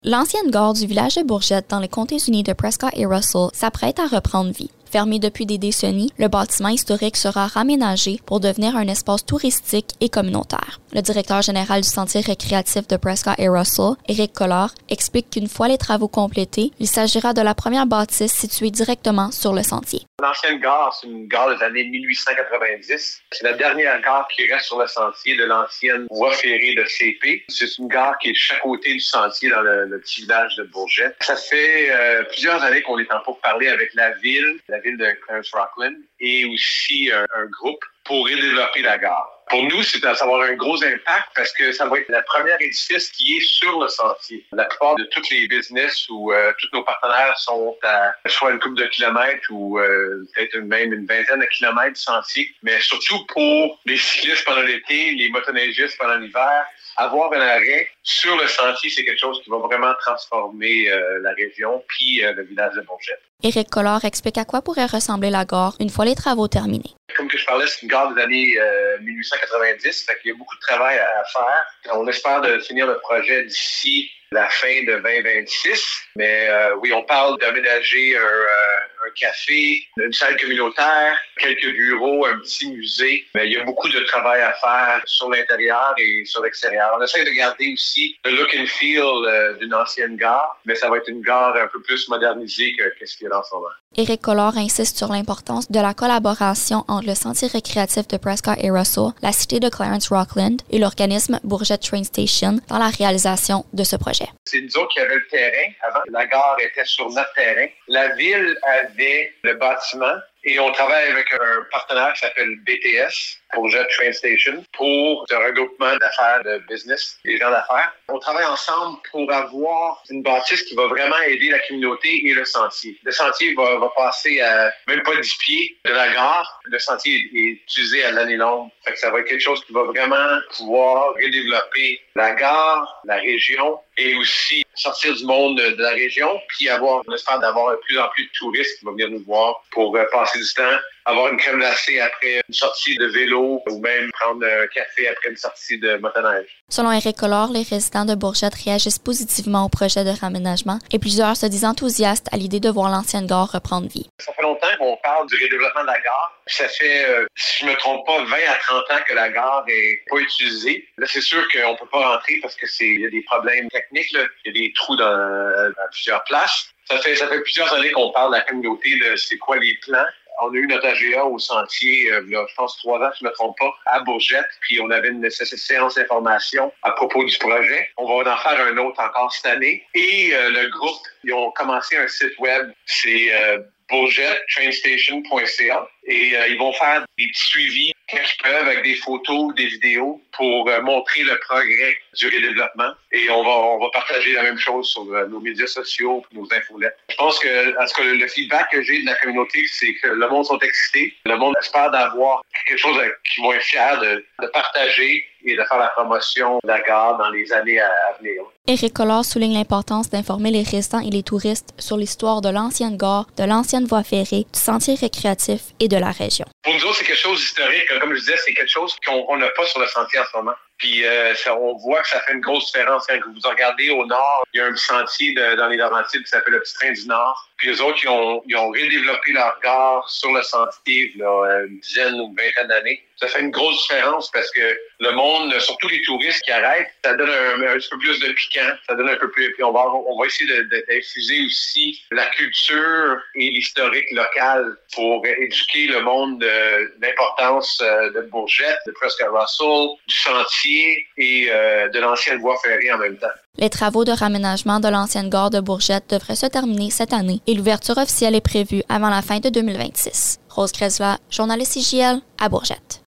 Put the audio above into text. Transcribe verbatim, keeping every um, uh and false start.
L'ancienne gare du village de Bourgette dans les comtés-unis de Prescott et Russell s'apprête à reprendre vie. Fermé depuis des décennies, le bâtiment historique sera raménagé pour devenir un espace touristique et communautaire. Le directeur général du sentier récréatif de Prescott et Russell, Éric Collard, explique qu'une fois les travaux complétés, il s'agira de la première bâtisse située directement sur le sentier. L'ancienne gare, c'est une gare des années mille huit cent quatre-vingt-dix. C'est la dernière gare qui reste sur le sentier de l'ancienne voie ferrée de C P. C'est une gare qui est de chaque côté du sentier dans le, le petit village de Bourgette. Ça fait euh, plusieurs années qu'on est en pourparlers avec la ville, la ville de Clarence-Rockland, et aussi un, un groupe pour redévelopper la gare. Pour nous, c'est à savoir un gros impact parce que ça va être la première édifice qui est sur le sentier. La plupart de tous les business ou euh, tous nos partenaires sont à soit une couple de kilomètres ou euh, peut-être même une vingtaine de kilomètres de sentier. Mais surtout pour les cyclistes pendant l'été, les motoneigistes pendant l'hiver, avoir un arrêt sur le sentier, c'est quelque chose qui va vraiment transformer euh, la région puis euh, le village de Bourgette. Éric Collard explique à quoi pourrait ressembler la gare une fois les travaux terminés. Comme que je parlais, c'est une gare des années euh, mille huit cent quatre-vingt-dix, fait qu'il y a beaucoup de travail à, à faire. On espère de finir le projet d'ici la fin de vingt vingt-six. Mais euh, oui, on parle d'aménager un, euh, un café, une salle communautaire, quelques bureaux, un petit musée. Mais il y a beaucoup de travail à faire sur l'intérieur et sur l'extérieur. On essaie de garder aussi le look and feel euh, d'une ancienne gare, mais ça va être une gare un peu plus modernisée que, que ce qu'il y a dans ce moment. Éric Collard insiste sur l'importance de la collaboration entre le sentier récréatif de Prescott et Russell, la cité de Clarence-Rockland et l'organisme Bourgette Train Station dans la réalisation de ce projet. C'est nous autres qui avions le terrain. Avant, la gare était sur notre terrain. La ville avait le bâtiment et on travaille avec un partenaire qui s'appelle B T S, Bourgette Train Station, pour le regroupement d'affaires de business, des gens d'affaires. On travaille ensemble pour avoir une bâtisse qui va vraiment aider la communauté et le sentier. Le sentier va, va passer à même pas dix pieds de la gare. Le sentier est, est utilisé à l'année longue. Fait que ça va être quelque chose qui va vraiment pouvoir redévelopper la gare, la région et aussi sortir du monde de, de la région, puis avoir, on espère d'avoir de plus en plus de touristes qui vont venir nous voir pour euh, passer du temps, avoir une crème glacée après une sortie de vélo ou même prendre un café après une sortie de motoneige. Selon Éric Collard, les résidents de Bourgette réagissent positivement au projet de raménagement et plusieurs se disent enthousiastes à l'idée de voir l'ancienne gare reprendre vie. Ça fait longtemps qu'on parle du redéveloppement de la gare. Ça fait, euh, si je me trompe pas, vingt à trente ans que la gare est pas utilisée. Là, c'est sûr qu'on peut pas rentrer parce que c'est, il y a des problèmes techniques, là. Il y a des trous dans, dans plusieurs places. Ça fait, ça fait plusieurs années qu'on parle de la communauté de c'est quoi les plans. On a eu notre A G A au sentier, euh, là, je pense trois ans, si je ne me trompe pas, à Bourgette, puis on avait une séance d'information à propos du projet. On va en faire un autre encore cette année. Et euh, le groupe, ils ont commencé un site web, c'est euh, bourgette train station point c a et euh, ils vont faire des petits suivis quand ils peuvent avec des photos, des vidéos pour euh, montrer le progrès du redéveloppement. Et on va on va partager la même chose sur euh, nos médias sociaux, nos infolettes. Je pense que, en tout cas, le, le feedback que j'ai de la communauté, c'est que le monde sont excités. Le monde espère d'avoir quelque chose qu'ils vont être fiers de, de partager et de faire la promotion de la gare dans les années à, à venir. Éric Collard souligne l'importance d'informer les résidents et les touristes sur l'histoire de l'ancienne gare, de l'ancienne voie ferrée, du sentier récréatif et de la région. Pour nous autres, c'est quelque chose d'historique. Comme je disais, c'est quelque chose qu'on n'a pas sur le sentier en ce moment. Puis euh, ça, on voit que ça fait une grosse différence. Quand vous regardez au nord, il y a un sentier de, dans les Laurentides qui s'appelle le Petit Train du Nord. Puis eux autres, ils ont, ils ont redéveloppé leur gare sur le sentier là, une dizaine ou une vingtaine d'années. Ça fait une grosse différence parce que le monde, surtout les touristes qui arrêtent, ça donne un, un petit peu plus de piquant. Ça donne un peu plus. Puis on va, on va essayer de, de, d'infuser aussi la culture et l'historique local pour éduquer le monde de, de l'importance de Bourgette, de Prescott Russell, du sentier et euh, de l'ancienne voie ferrée en même temps. Les travaux de raménagement de l'ancienne gare de Bourgette devraient se terminer cette année et l'ouverture officielle est prévue avant la fin de deux mille vingt-six. Rose Kressler, journaliste I J L à Bourgette.